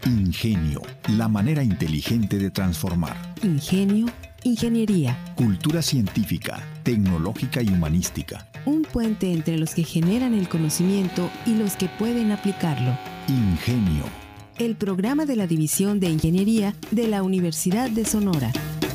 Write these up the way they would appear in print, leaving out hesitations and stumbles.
Ingenio, la manera inteligente de transformar. Ingenio, ingeniería. Cultura científica, tecnológica y humanística. Un puente entre los que generan el conocimiento y los que pueden aplicarlo. Ingenio. El programa de la División de Ingeniería de la Universidad de Sonora.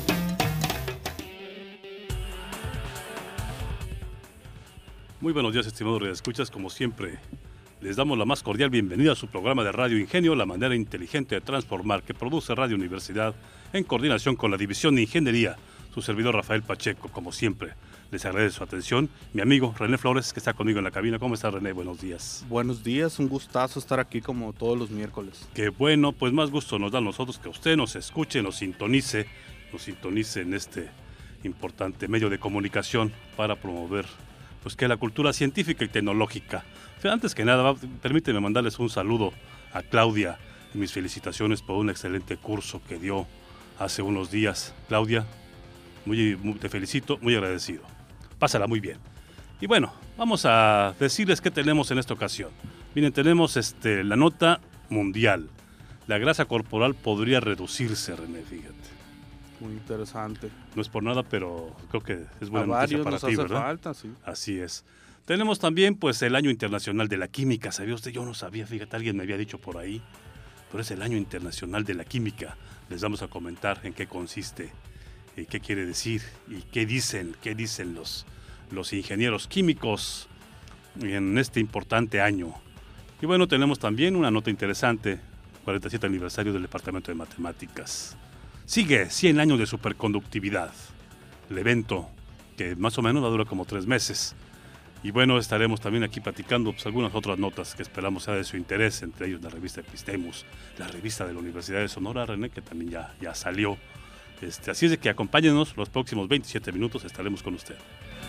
Muy buenos días, estimados radioescuchas. Como siempre, les damos la más cordial bienvenida a su programa de Radio Ingenio, la manera inteligente de transformar, que produce Radio Universidad en coordinación con la División de Ingeniería. Su servidor Rafael Pacheco, como siempre, les agradece su atención. Mi amigo René Flores, que está conmigo en la cabina. ¿Cómo está, René? Buenos días. Buenos días, un gustazo estar aquí como todos los miércoles. Qué bueno, pues más gusto nos da a nosotros que usted nos escuche, nos sintonice en este importante medio de comunicación para promover pues que la cultura científica y tecnológica. Antes que nada, permíteme mandarles un saludo a Claudia y mis felicitaciones por un excelente curso que dio hace unos días. Claudia, te felicito, muy agradecido. Pásala muy bien. Y bueno, vamos a decirles qué tenemos en esta ocasión. Miren, tenemos la nota mundial. La grasa corporal podría reducirse, René, fíjate. Muy interesante. No es por nada, pero creo que es buena noticia para ti, ¿verdad? Falta, sí. Así es. Tenemos también pues el Año Internacional de la Química. ¿Sabía usted? Yo no sabía, fíjate, alguien me había dicho por ahí. Pero es el Año Internacional de la Química. Les vamos a comentar en qué consiste, qué quiere decir y qué dicen los ingenieros químicos en este importante año. Y bueno, tenemos también una nota interesante, 47 aniversario del Departamento de Matemáticas. Sigue 100 años de superconductividad, el evento que más o menos va a durar como 3 meses. Y bueno, estaremos también aquí platicando pues, algunas otras notas que esperamos sea de su interés, entre ellos la revista Epistemus, la revista de la Universidad de Sonora, René, que también ya salió. Así es de que acompáñenos, los próximos 27 minutos estaremos con usted.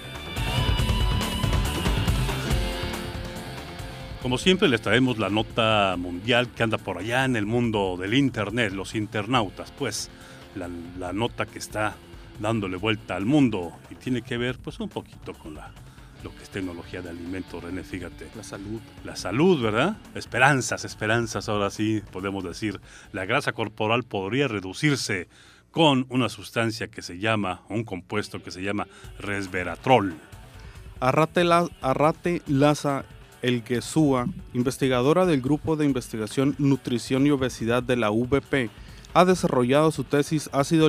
Como siempre, les traemos la nota mundial que anda por allá en el mundo del internet, los internautas, pues la nota que está dándole vuelta al mundo y tiene que ver pues un poquito con lo que es tecnología de alimentos, René, fíjate. La salud, ¿verdad? Esperanzas, ahora sí podemos decir. La grasa corporal podría reducirse con una sustancia que se llama, un compuesto que se llama resveratrol. Arrate Laza Elguezúa, investigadora del Grupo de Investigación Nutrición y Obesidad de la UVP, ha desarrollado su tesis ácido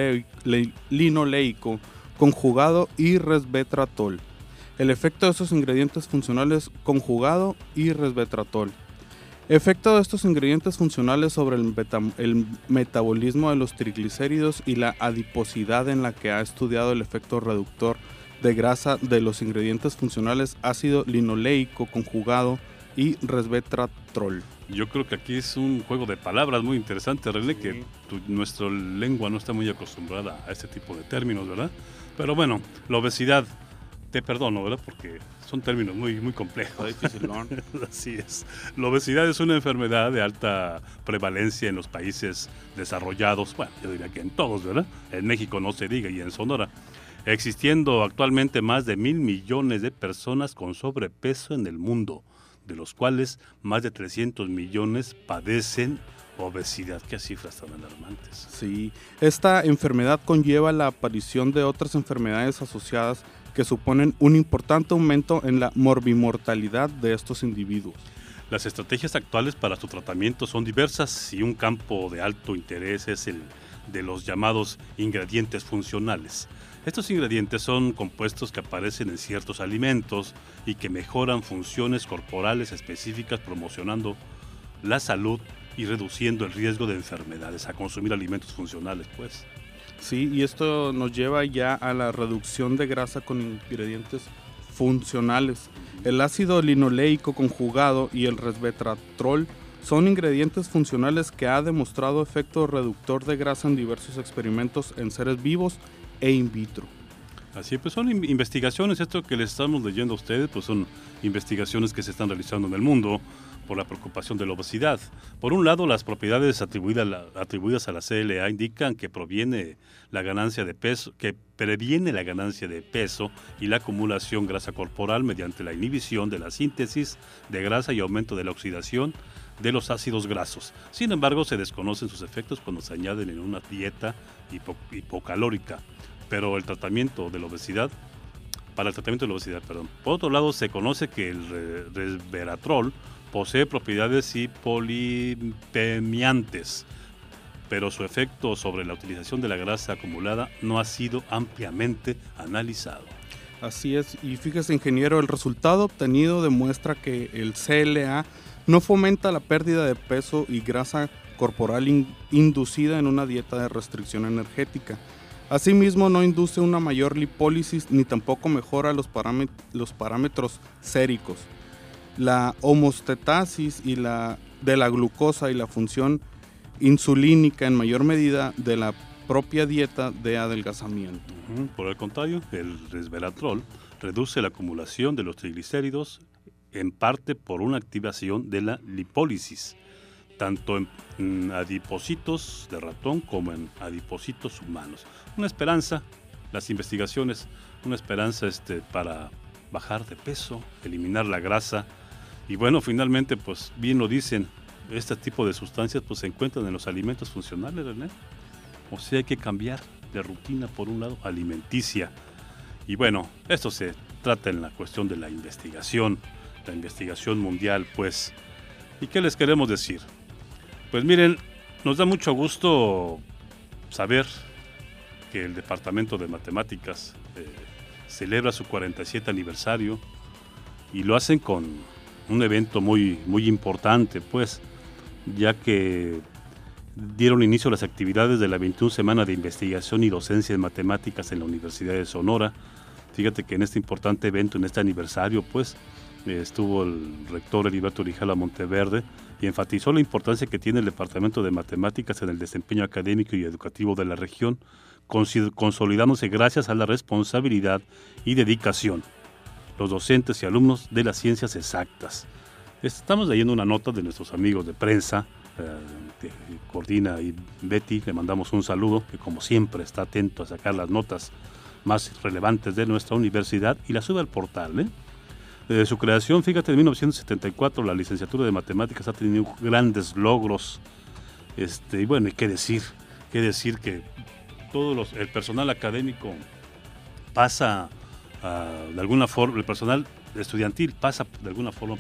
linoleico conjugado y resveratrol. El efecto de estos ingredientes funcionales conjugado y resveratrol. Efecto de estos ingredientes funcionales sobre el metabolismo de los triglicéridos y la adiposidad, en la que ha estudiado el efecto reductor de grasa de los ingredientes funcionales ácido linoleico conjugado y resveratrol. Yo creo que aquí es un juego de palabras muy interesante, René, que nuestra lengua no está muy acostumbrada a este tipo de términos, ¿verdad? Pero bueno, la obesidad, te perdono, ¿verdad? Porque son términos muy, muy complejos. Difícil, ¿no? Así es. La obesidad es una enfermedad de alta prevalencia en los países desarrollados, bueno, yo diría que en todos, ¿verdad? En México no se diga, y en Sonora, existiendo actualmente más de 1,000 millones de personas con sobrepeso en el mundo, de los cuales más de 300 millones padecen obesidad. Qué cifras tan alarmantes. Sí, esta enfermedad conlleva la aparición de otras enfermedades asociadas que suponen un importante aumento en la morbimortalidad de estos individuos. Las estrategias actuales para su tratamiento son diversas y un campo de alto interés es el de los llamados ingredientes funcionales. Estos ingredientes son compuestos que aparecen en ciertos alimentos y que mejoran funciones corporales específicas, promocionando la salud y reduciendo el riesgo de enfermedades, a consumir alimentos funcionales, pues. Sí, y esto nos lleva ya a la reducción de grasa con ingredientes funcionales. El ácido linoleico conjugado y el resveratrol son ingredientes funcionales que ha demostrado efecto reductor de grasa en diversos experimentos en seres vivos e in vitro. Así pues son investigaciones, esto que les estamos leyendo a ustedes, pues son investigaciones que se están realizando en el mundo por la preocupación de la obesidad. Por un lado, las propiedades atribuidas a la CLA indican que previene la ganancia de peso y la acumulación grasa corporal mediante la inhibición de la síntesis de grasa y aumento de la oxidación de los ácidos grasos. Sin embargo, se desconocen sus efectos cuando se añaden en una dieta hipocalórica. Pero para el tratamiento de la obesidad, Por otro lado, se conoce que el resveratrol posee propiedades hipolipemiantes, pero su efecto sobre la utilización de la grasa acumulada no ha sido ampliamente analizado. Así es, y fíjese, ingeniero, el resultado obtenido demuestra que el CLA no fomenta la pérdida de peso y grasa corporal inducida en una dieta de restricción energética. Asimismo, no induce una mayor lipólisis ni tampoco mejora los parámetros séricos, la homeostasis de la glucosa y la función insulínica en mayor medida de la propia dieta de adelgazamiento. Por el contrario, el resveratrol reduce la acumulación de los triglicéridos en parte por una activación de la lipólisis, tanto en adipocitos de ratón como en adipocitos humanos. Una esperanza, las investigaciones, una esperanza para bajar de peso, eliminar la grasa. Y bueno, finalmente, pues bien lo dicen, este tipo de sustancias pues se encuentran en los alimentos funcionales, René. O sea, hay que cambiar de rutina, por un lado, alimenticia. Y bueno, esto se trata en la cuestión de la investigación mundial, pues. ¿Y qué les queremos decir? Pues miren, nos da mucho gusto saber que el Departamento de Matemáticas celebra su 47 aniversario y lo hacen con un evento muy, muy importante, pues, ya que dieron inicio a las actividades de la 21 Semana de Investigación y Docencia en Matemáticas en la Universidad de Sonora. Fíjate que en este importante evento, en este aniversario, pues, estuvo el rector Heriberto Orijala Monteverde y enfatizó la importancia que tiene el Departamento de Matemáticas en el desempeño académico y educativo de la región, consolidándose gracias a la responsabilidad y dedicación los docentes y alumnos de las ciencias exactas. Estamos leyendo una nota de nuestros amigos de prensa, que coordina y Betty, le mandamos un saludo, que como siempre está atento a sacar las notas más relevantes de nuestra universidad y la sube al portal. Desde su creación, fíjate, en 1974 la licenciatura de Matemáticas ha tenido grandes logros, y bueno, y qué decir que el personal académico pasa de alguna forma, el personal estudiantil pasa de alguna forma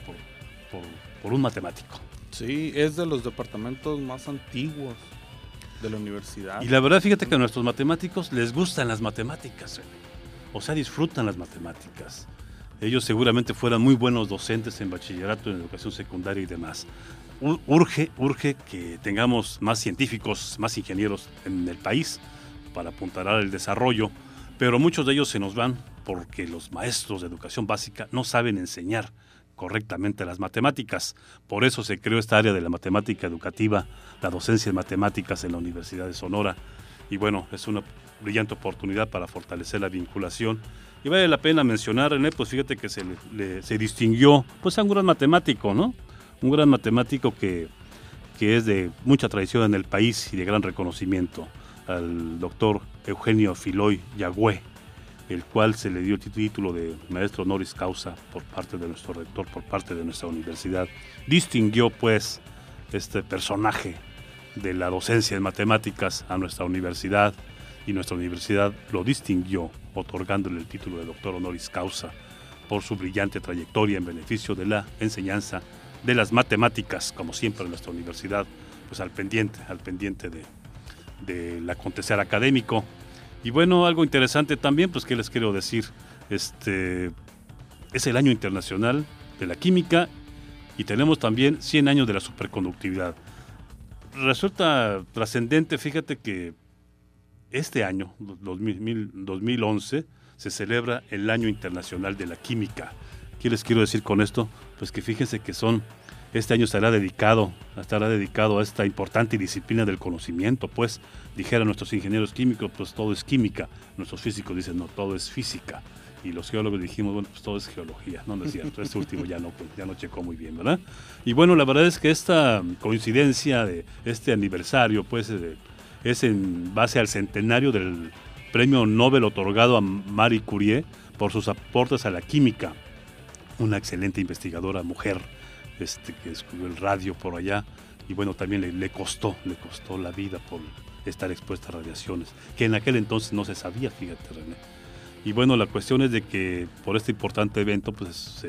por un matemático. Sí, es de los departamentos más antiguos de la universidad. Y la verdad, fíjate que a nuestros matemáticos les gustan las matemáticas, o sea, disfrutan las matemáticas. Ellos seguramente fueran muy buenos docentes en bachillerato, en educación secundaria y demás. Urge que tengamos más científicos, más ingenieros en el país para apuntalar el desarrollo, pero muchos de ellos se nos van porque los maestros de educación básica no saben enseñar correctamente las matemáticas. Por eso se creó esta área de la matemática educativa, la docencia en matemáticas en la Universidad de Sonora. Y bueno, es una brillante oportunidad para fortalecer la vinculación. Y vale la pena mencionar, René, pues fíjate que se distinguió pues a un gran matemático, ¿no? Un gran matemático que es de mucha tradición en el país y de gran reconocimiento, al doctor Eugenio Filoy Yagüe, el cual se le dio el título de maestro honoris causa por parte de nuestro rector, por parte de nuestra universidad. Distinguió pues este personaje de la docencia en matemáticas a nuestra universidad, y nuestra universidad lo distinguió otorgándole el título de doctor honoris causa por su brillante trayectoria en beneficio de la enseñanza de las matemáticas, como siempre en nuestra universidad, pues al pendiente del acontecer académico. Y bueno, algo interesante también, pues, ¿qué les quiero decir? Es el Año Internacional de la Química y tenemos también 100 años de la superconductividad. Resulta trascendente, fíjate que este año, 2011, se celebra el Año Internacional de la Química. ¿Qué les quiero decir con esto? Pues que fíjense que este año estará dedicado a esta importante disciplina del conocimiento, pues dijeran nuestros ingenieros químicos, pues todo es química. Nuestros físicos dicen, no, todo es física. y los geólogos dijimos, bueno, pues todo es geología, no es cierto, este último ya no checó muy bien, ¿verdad? Y bueno, la verdad es que esta coincidencia de este aniversario, pues, es en base al centenario del premio Nobel otorgado a Marie Curie por sus aportes a la química, una excelente investigadora mujer, que descubrió el radio por allá, y bueno, también le costó la vida por estar expuesta a radiaciones, que en aquel entonces no se sabía, fíjate, René. Y bueno, la cuestión es de que por este importante evento, pues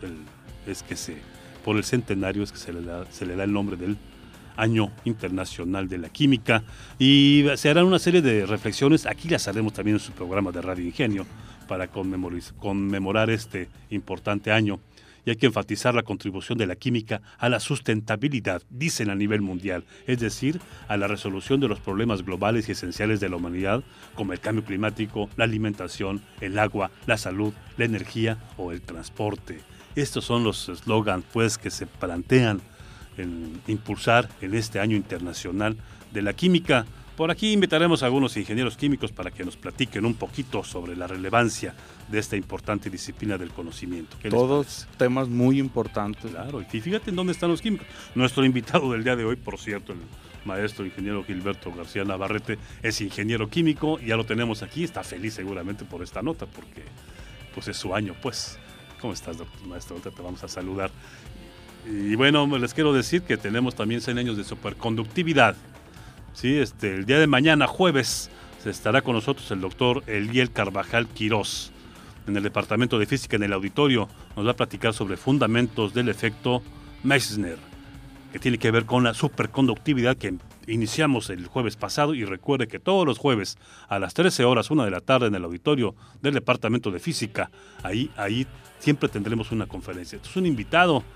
por el centenario es que se le da el nombre del Año Internacional de la Química, y se harán una serie de reflexiones, aquí las haremos también en su programa de Radio Ingenio, para conmemorar este importante año. Y hay que enfatizar la contribución de la química a la sustentabilidad, dicen a nivel mundial, es decir, a la resolución de los problemas globales y esenciales de la humanidad, como el cambio climático, la alimentación, el agua, la salud, la energía o el transporte. Estos son los eslogans, pues, que se plantean en impulsar en este Año Internacional de la Química. Por aquí invitaremos a algunos ingenieros químicos para que nos platiquen un poquito sobre la relevancia de esta importante disciplina del conocimiento. Todos temas muy importantes. Claro, y fíjate en dónde están los químicos. Nuestro invitado del día de hoy, por cierto, el maestro ingeniero Gilberto García Navarrete, es ingeniero químico, y ya lo tenemos aquí, está feliz seguramente por esta nota, porque pues es su año, pues. ¿Cómo estás, doctor, maestro? Ahorita te vamos a saludar. Y bueno, les quiero decir que tenemos también 100 años de superconductividad. Sí, el día de mañana, jueves, se estará con nosotros el doctor Eliel Carvajal Quirós en el Departamento de Física en el auditorio. Nos va a platicar sobre fundamentos del efecto Meissner, que tiene que ver con la superconductividad que iniciamos el jueves pasado. Y recuerde que todos los jueves a las 13 horas, 1 de la tarde, en el auditorio del Departamento de Física, ahí siempre tendremos una conferencia. Esto es un invitado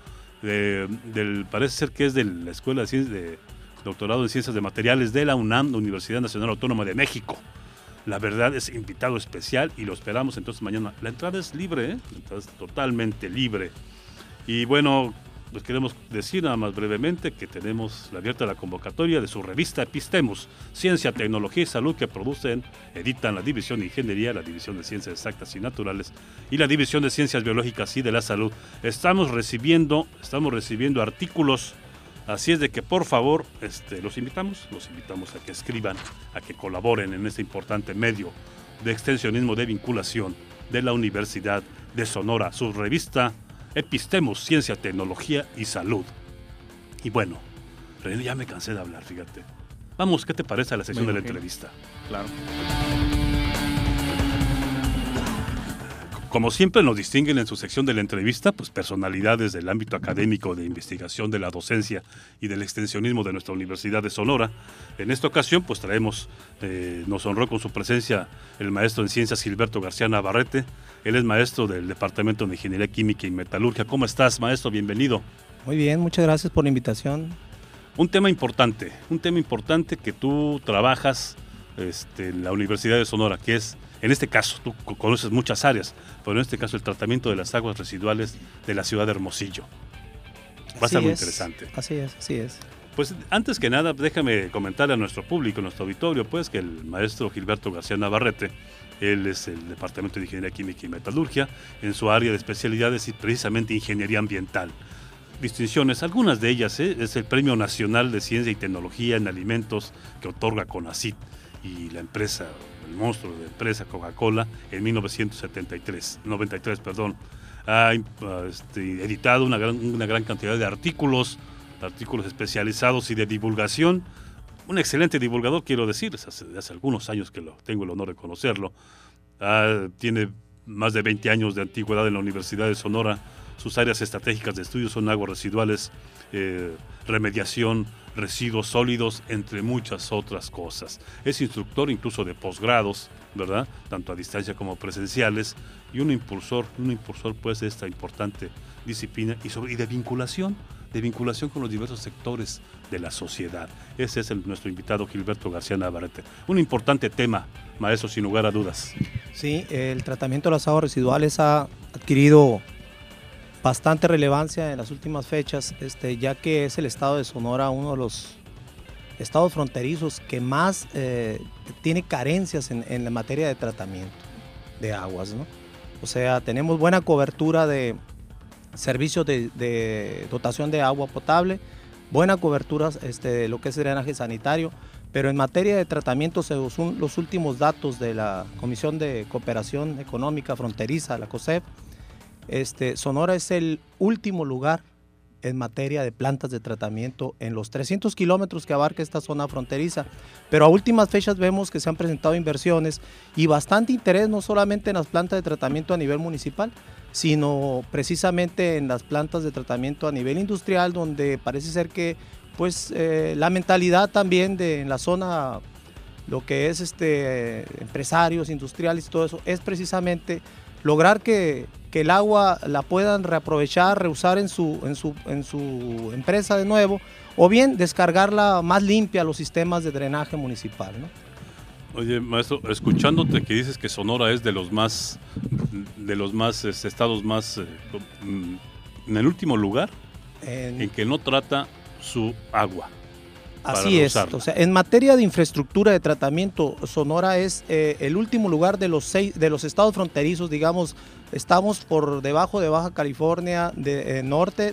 parece ser que es de la Escuela de Ciencias de Doctorado en Ciencias de Materiales de la UNAM, la Universidad Nacional Autónoma de México. La verdad es invitado especial y lo esperamos entonces mañana. La entrada es libre, la entrada es totalmente libre. Y bueno, les queremos decir nada más brevemente que tenemos abierta la convocatoria de su revista Epistemos, Ciencia, Tecnología y Salud, que editan la División de Ingeniería, la División de Ciencias Exactas y Naturales y la División de Ciencias Biológicas y de la Salud. Estamos recibiendo artículos. Así es de que, por favor, los invitamos a que escriban, a que colaboren en este importante medio de extensionismo de vinculación de la Universidad de Sonora. Su revista Epistemos, Ciencia, Tecnología y Salud. Y bueno, René, ya me cansé de hablar, fíjate. Vamos, ¿qué te parece a la sección de la entrevista? Claro. Como siempre nos distinguen en su sección de la entrevista, pues personalidades del ámbito académico, de investigación, de la docencia y del extensionismo de nuestra Universidad de Sonora. En esta ocasión, pues nos honró con su presencia el maestro en Ciencias Gilberto García Navarrete. Él es maestro del Departamento de Ingeniería Química y Metalurgia. ¿Cómo estás, maestro? Bienvenido. Muy bien, muchas gracias por la invitación. Un tema importante que tú trabajas en la Universidad de Sonora, que es, en este caso, tú conoces muchas áreas, pero en este caso el tratamiento de las aguas residuales de la ciudad de Hermosillo. Va a estar muy interesante. Así es. Pues antes que nada, déjame comentarle a nuestro público, a nuestro auditorio, pues que el maestro Gilberto García Navarrete, él es el Departamento de Ingeniería Química y Metalurgia, en su área de especialidades y precisamente Ingeniería Ambiental. Distinciones, algunas de ellas, es el Premio Nacional de Ciencia y Tecnología en Alimentos que otorga CONACYT y la empresa, el monstruo de empresa Coca-Cola, en 93, ha editado una gran cantidad de artículos especializados y de divulgación. Un excelente divulgador, quiero decir, hace algunos años que tengo el honor de conocerlo. Tiene más de 20 años de antigüedad en la Universidad de Sonora. Sus áreas estratégicas de estudio son aguas residuales, remediación, residuos sólidos, entre muchas otras cosas. Es instructor incluso de posgrados, ¿verdad? Tanto a distancia como presenciales, y un impulsor pues de esta importante disciplina y de vinculación con los diversos sectores de la sociedad. Ese es nuestro invitado Gilberto García Navarrete. Un importante tema, maestro, sin lugar a dudas. Sí, el tratamiento de las aguas residuales ha adquirido bastante relevancia en las últimas fechas, ya que es el estado de Sonora uno de los estados fronterizos que más tiene carencias en la materia de tratamiento de aguas, ¿no? O sea, tenemos buena cobertura de servicios de dotación de agua potable, buena cobertura de lo que es drenaje sanitario, pero en materia de tratamiento, según los últimos datos de la Comisión de Cooperación Económica Fronteriza, la COSEF, Sonora es el último lugar en materia de plantas de tratamiento en los 300 kilómetros que abarca esta zona fronteriza, pero a últimas fechas vemos que se han presentado inversiones y bastante interés no solamente en las plantas de tratamiento a nivel municipal, sino precisamente en las plantas de tratamiento a nivel industrial, donde parece ser que pues la mentalidad también en la zona, lo que es empresarios, industriales y todo eso, es precisamente lograr que el agua la puedan reaprovechar, reusar en su empresa de nuevo, o bien descargarla más limpia a los sistemas de drenaje municipal, ¿no? Oye, maestro, escuchándote que dices que Sonora es de los más estados más en el último lugar en que no trata su agua. Así es, o sea, en materia de infraestructura de tratamiento, Sonora es el último lugar de los estados fronterizos, digamos, estamos por debajo de Baja California Norte,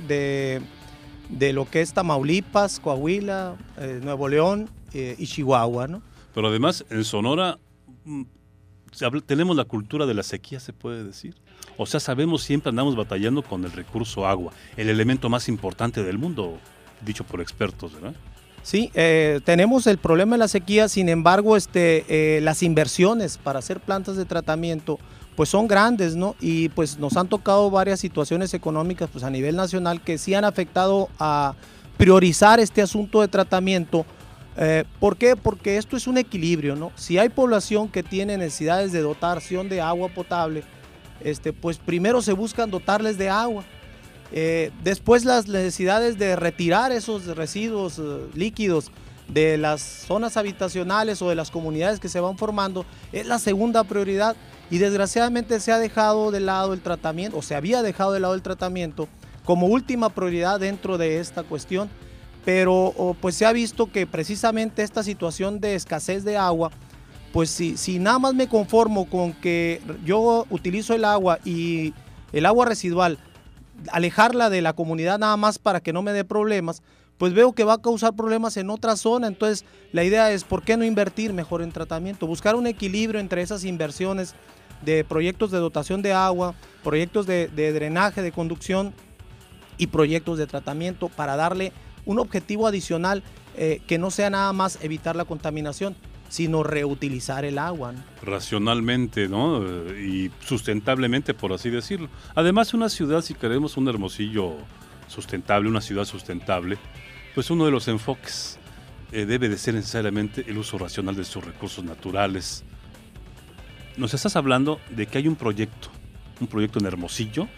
de lo que es Tamaulipas, Coahuila, Nuevo León y Chihuahua, ¿no? Pero además en Sonora tenemos la cultura de la sequía, se puede decir. O sea, siempre andamos batallando con el recurso agua, el elemento más importante del mundo, dicho por expertos, ¿verdad? Sí, tenemos el problema de la sequía, sin embargo, las inversiones para hacer plantas de tratamiento pues son grandes, ¿no? Y pues nos han tocado varias situaciones económicas pues a nivel nacional que sí han afectado a priorizar este asunto de tratamiento. ¿Por qué? Porque esto es un equilibrio, ¿no? Si hay población que tiene necesidades de dotación de agua potable, pues primero se buscan dotarles de agua. Después las necesidades de retirar esos residuos líquidos de las zonas habitacionales o de las comunidades que se van formando es la segunda prioridad, y desgraciadamente se ha dejado de lado el tratamiento, o se había dejado de lado el tratamiento como última prioridad dentro de esta cuestión, pero pues se ha visto que precisamente esta situación de escasez de agua, pues si nada más me conformo con que yo utilizo el agua y el agua residual, alejarla de la comunidad nada más para que no me dé problemas, pues veo que va a causar problemas en otra zona. Entonces la idea es, ¿por qué no invertir mejor en tratamiento? Buscar un equilibrio entre esas inversiones de proyectos de dotación de agua, proyectos de drenaje, de conducción y proyectos de tratamiento para darle un objetivo adicional que no sea nada más evitar la contaminación, sino reutilizar el agua, ¿no? Racionalmente, ¿no? Y sustentablemente, por así decirlo. Además, una ciudad, si queremos un Hermosillo sustentable, una ciudad sustentable, pues uno de los enfoques debe de ser necesariamente el uso racional de sus recursos naturales. Nos estás hablando de que hay un proyecto en Hermosillo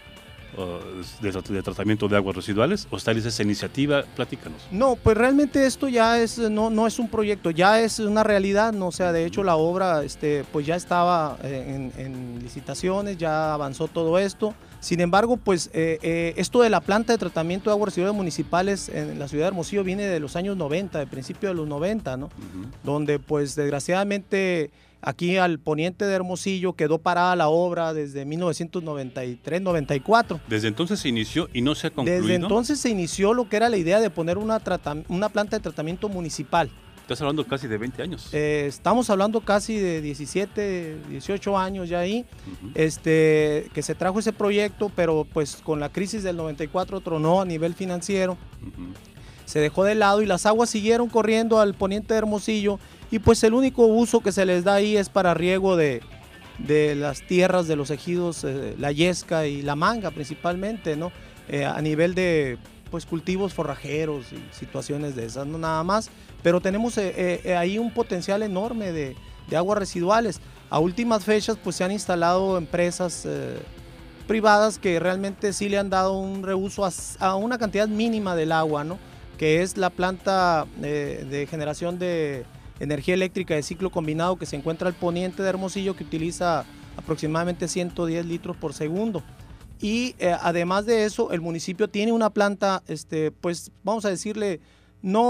de tratamiento de aguas residuales, o está esa iniciativa, platícanos. No, pues realmente esto ya es, no es un proyecto, ya es una realidad, ¿no? O sea, de hecho la obra pues ya estaba en licitaciones, ya avanzó todo esto. Sin embargo, pues esto de la planta de tratamiento de aguas residuales municipales en la ciudad de Hermosillo viene de los años 90, de principio de los 90, ¿no? Donde pues desgraciadamente aquí al poniente de Hermosillo quedó parada la obra desde 1993-94. Desde entonces se inició y no se ha concluido. Desde entonces se inició lo que era la idea de poner una planta de tratamiento municipal. Estás hablando casi de 20 años. Estamos hablando casi de 17, 18 años ya ahí, que se trajo ese proyecto, pero pues con la crisis del 94 tronó a nivel financiero. Se dejó de lado y las aguas siguieron corriendo al poniente de Hermosillo, y pues el único uso que se les da ahí es para riego de las tierras de los ejidos, la Yesca y la Manga principalmente, ¿no? A nivel de pues cultivos forrajeros y situaciones de esas, no nada más, pero tenemos ahí un potencial enorme de aguas residuales. A últimas fechas pues se han instalado empresas privadas que realmente sí le han dado un reuso a una cantidad mínima del agua, ¿no? Que es la planta de generación de energía eléctrica de ciclo combinado que se encuentra al poniente de Hermosillo, que utiliza aproximadamente 110 litros por segundo. Y además de eso, el municipio tiene una planta, pues vamos a decirle,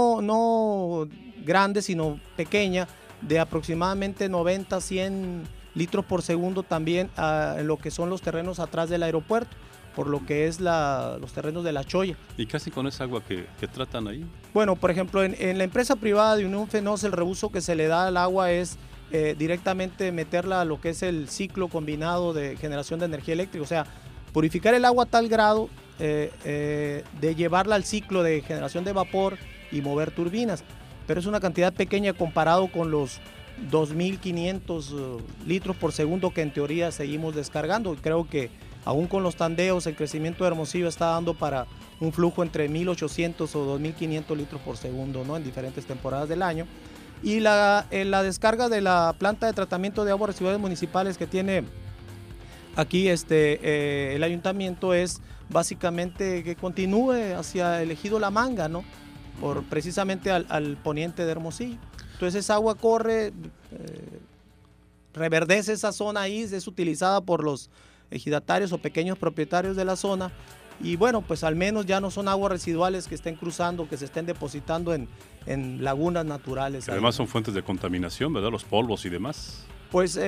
no grande, sino pequeña, de aproximadamente 90, 100 litros por segundo también en lo que son los terrenos atrás del aeropuerto, por lo que es los terrenos de La Choya. ¿Y casi con esa agua que tratan ahí? Bueno, por ejemplo, en la empresa privada de Unión Fenosa, el reuso que se le da al agua es directamente meterla a lo que es el ciclo combinado de generación de energía eléctrica, o sea, purificar el agua a tal grado de llevarla al ciclo de generación de vapor y mover turbinas, pero es una cantidad pequeña comparado con los 2.500 litros por segundo que en teoría seguimos descargando, y creo que aún con los tandeos el crecimiento de Hermosillo está dando para un flujo entre 1.800 o 2.500 litros por segundo, ¿no?, en diferentes temporadas del año. Y la descarga de la planta de tratamiento de aguas residuales municipales que tiene aquí el ayuntamiento es básicamente que continúe hacia el ejido La Manga, ¿no?, precisamente al poniente de Hermosillo. Entonces esa agua corre, reverdece esa zona ahí, es utilizada por los ejidatarios o pequeños propietarios de la zona, y bueno, pues al menos ya no son aguas residuales que estén cruzando, que se estén depositando en lagunas naturales. Además son fuentes de contaminación, ¿verdad? Los polvos y demás. Pues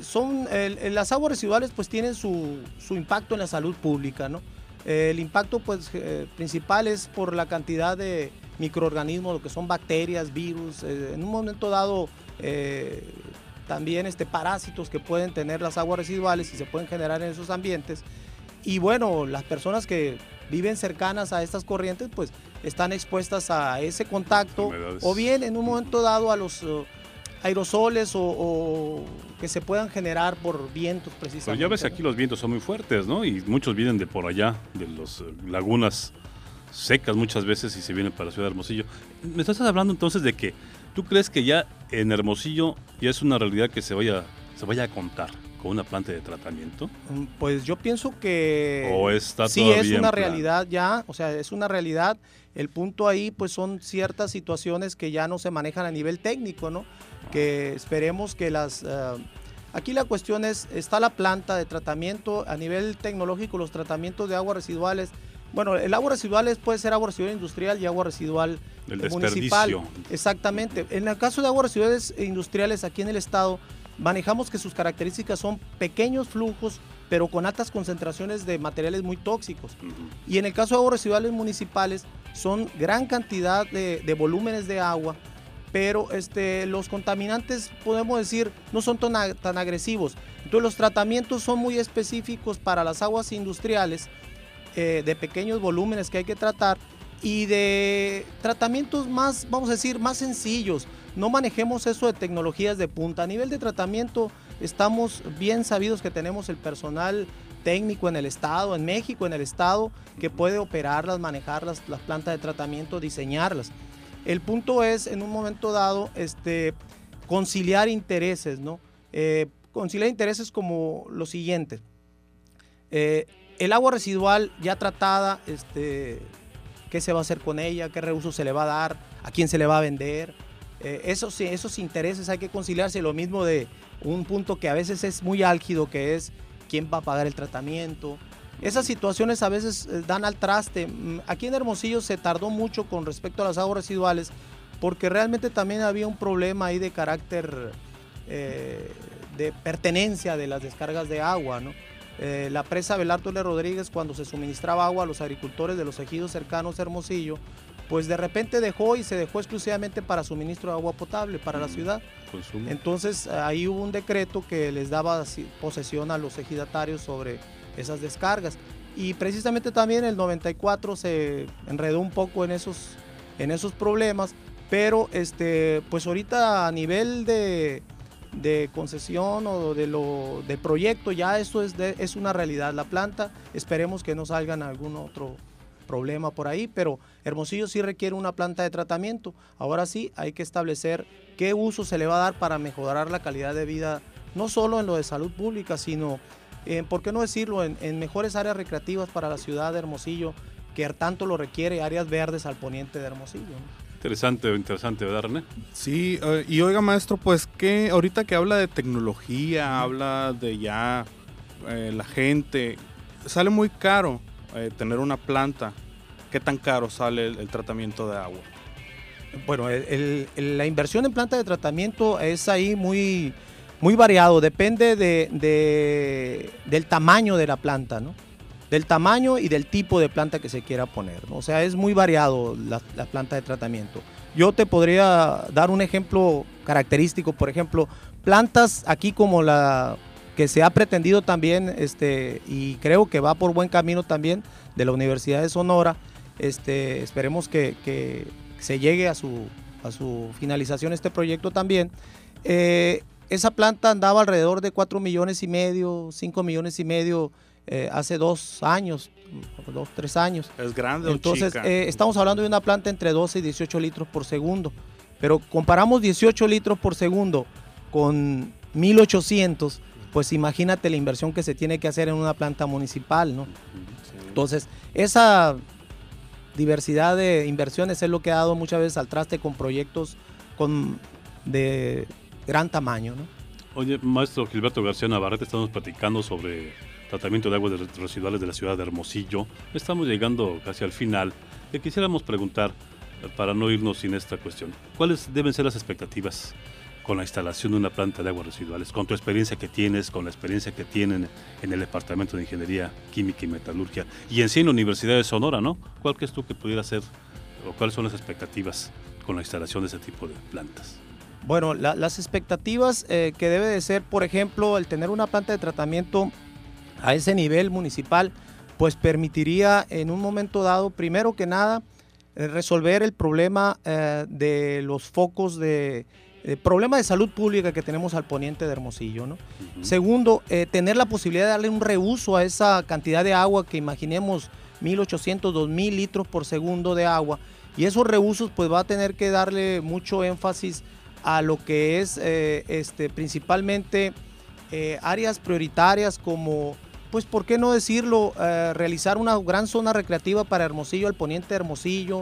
las aguas residuales pues tienen su impacto en la salud pública, ¿no? El impacto pues principal es por la cantidad de microorganismos, lo que son bacterias, virus, en un momento dado también parásitos que pueden tener las aguas residuales y se pueden generar en esos ambientes. Y bueno, las personas que viven cercanas a estas corrientes pues están expuestas a ese contacto, o bien en un momento dado a los aerosoles o que se puedan generar por vientos precisamente. Pero ya ves, aquí los vientos son muy fuertes, ¿no? Y muchos vienen de por allá, de las lagunas secas muchas veces, y se vienen para la ciudad de Hermosillo. Me estás hablando entonces de que tú crees que ya en Hermosillo ya es una realidad que se vaya a contar con una planta de tratamiento. Pues yo pienso que ¿O está sí es una realidad ya, o sea, es una realidad. El punto ahí pues son ciertas situaciones que ya no se manejan a nivel técnico, ¿no? Que esperemos que aquí la cuestión está la planta de tratamiento a nivel tecnológico, los tratamientos de aguas residuales. Bueno, el agua residual puede ser agua residual industrial y agua residual municipal. Exactamente. En el caso de aguas residuales industriales aquí en el estado, manejamos que sus características son pequeños flujos, pero con altas concentraciones de materiales muy tóxicos. Y en el caso de aguas residuales municipales, son gran cantidad de volúmenes de agua, pero los contaminantes, podemos decir, no son tan agresivos. Entonces los tratamientos son muy específicos para las aguas industriales, de pequeños volúmenes que hay que tratar, y de tratamientos más, vamos a decir, más sencillos. No manejemos eso de tecnologías de punta. A nivel de tratamiento estamos bien sabidos que tenemos el personal técnico en el estado, en México, en el estado, que puede operarlas, manejarlas, las plantas de tratamiento, diseñarlas. El punto es, en un momento dado, conciliar intereses, ¿no? Conciliar intereses como lo siguiente. El agua residual ya tratada, ¿qué se va a hacer con ella? ¿Qué reuso se le va a dar? ¿A quién se le va a vender? Esos intereses hay que conciliarse. Lo mismo de un punto que a veces es muy álgido, que es quién va a pagar el tratamiento. Esas situaciones a veces dan al traste. Aquí en Hermosillo se tardó mucho con respecto a las aguas residuales, porque realmente también había un problema ahí de carácter de pertenencia de las descargas de agua, ¿no? La presa Abelardo L. Rodríguez, cuando se suministraba agua a los agricultores de los ejidos cercanos a Hermosillo, pues de repente se dejó exclusivamente para suministro de agua potable para la ciudad. Consumo. Entonces ahí hubo un decreto que les daba posesión a los ejidatarios sobre esas descargas, y precisamente también en el 94 se enredó un poco en esos problemas, pero pues ahorita a nivel de concesión o de proyecto ya esto es una realidad. La planta, esperemos que no salgan algún otro problema por ahí, pero Hermosillo sí requiere una planta de tratamiento. Ahora sí hay que establecer qué uso se le va a dar para mejorar la calidad de vida, no solo en lo de salud pública, sino, ¿por qué no decirlo?, en mejores áreas recreativas para la ciudad de Hermosillo, que tanto lo requiere, áreas verdes al poniente de Hermosillo, ¿no? Interesante, ¿verdad, René? Sí, y oiga, maestro, pues que ahorita que habla de tecnología, habla de ya la gente, sale muy caro tener una planta. ¿Qué tan caro sale el tratamiento de agua? Bueno, la inversión en planta de tratamiento es ahí muy muy variado, depende del tamaño de la planta, ¿no? Del tamaño y del tipo de planta que se quiera poner, ¿no? O sea, es muy variado la planta de tratamiento. Yo te podría dar un ejemplo característico, por ejemplo, plantas aquí como la que se ha pretendido también, y creo que va por buen camino también, de la Universidad de Sonora. Esperemos que se llegue a su finalización este proyecto también. Esa planta andaba alrededor de 4,5 millones, 5,5 millones hace 2 años, 3 años. ¿Es grande Entonces, o chica? estamos hablando de una planta entre 12 y 18 litros por segundo, pero comparamos 18 litros por segundo con 1,800, pues imagínate la inversión que se tiene que hacer en una planta municipal, ¿no? Entonces, esa diversidad de inversiones es lo que ha dado muchas veces al traste con proyectos de gran tamaño, ¿no? Oye, maestro Gilberto García Navarrete, estamos platicando sobre tratamiento de aguas residuales de la ciudad de Hermosillo. Estamos llegando casi al final. Le quisiéramos preguntar, para no irnos sin esta cuestión, ¿cuáles deben ser las expectativas con la instalación de una planta de aguas residuales? Con tu experiencia que tienes, con la experiencia que tienen en el Departamento de Ingeniería Química y Metalurgia y en sí en la Universidad de Sonora, ¿no? ¿Cuál crees tú que pudiera ser o cuáles son las expectativas con la instalación de ese tipo de plantas? Bueno, las expectativas que debe de ser, por ejemplo, el tener una planta de tratamiento a ese nivel municipal, pues permitiría en un momento dado, primero que nada, resolver el problema de los focos problema de salud pública que tenemos al poniente de Hermosillo, ¿no? Segundo, tener la posibilidad de darle un reuso a esa cantidad de agua que imaginemos 1,800, 2,000 litros por segundo de agua, y esos reusos pues va a tener que darle mucho énfasis a lo que es principalmente áreas prioritarias como, pues por qué no decirlo, realizar una gran zona recreativa para Hermosillo, al poniente de Hermosillo,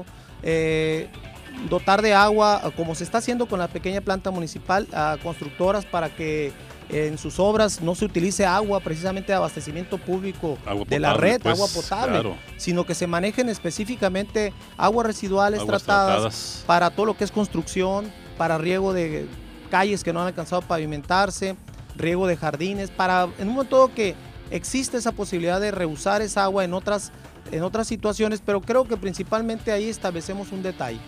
dotar de agua, como se está haciendo con la pequeña planta municipal, a constructoras para que en sus obras no se utilice agua precisamente de abastecimiento público de la red, pues, agua potable, claro, sino que se manejen específicamente aguas residuales tratadas para todo lo que es construcción, para riego de calles que no han alcanzado a pavimentarse, riego de jardines, para en un momento que existe esa posibilidad de reusar esa agua en otras situaciones, pero creo que principalmente ahí establecemos un detalle,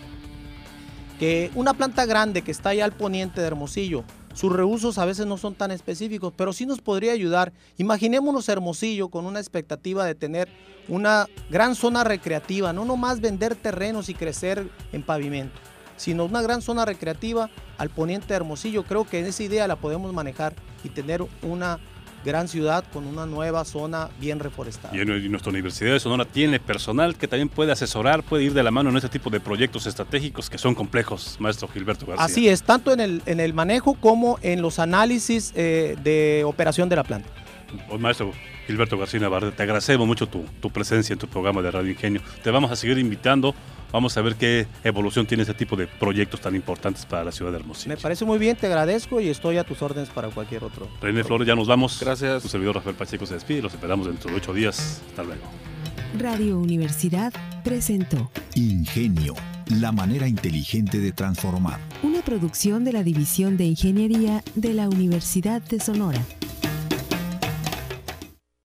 que una planta grande que está allá al poniente de Hermosillo, sus reusos a veces no son tan específicos, pero sí nos podría ayudar. Imaginémonos Hermosillo con una expectativa de tener una gran zona recreativa, no nomás vender terrenos y crecer en pavimento, sino una gran zona recreativa al poniente de Hermosillo. Creo que esa idea la podemos manejar y tener una gran ciudad con una nueva zona bien reforestada. Y nuestra Universidad de Sonora tiene personal que también puede asesorar, puede ir de la mano en este tipo de proyectos estratégicos que son complejos, maestro Gilberto García. Así es, tanto en el manejo como en los análisis de operación de la planta. Maestro Gilberto García Navarrete, te agradecemos mucho tu presencia en tu programa de Radio Ingenio. Te vamos a seguir invitando. Vamos a ver qué evolución tiene ese tipo de proyectos tan importantes para la ciudad de Hermosillo. Me parece muy bien, te agradezco y estoy a tus órdenes para cualquier otro. René Flores, ya nos vamos. Gracias. Tu servidor Rafael Pacheco se despide. Los esperamos dentro de 8 días. Hasta luego. Radio Universidad presentó Ingenio, la manera inteligente de transformar. Una producción de la División de Ingeniería de la Universidad de Sonora.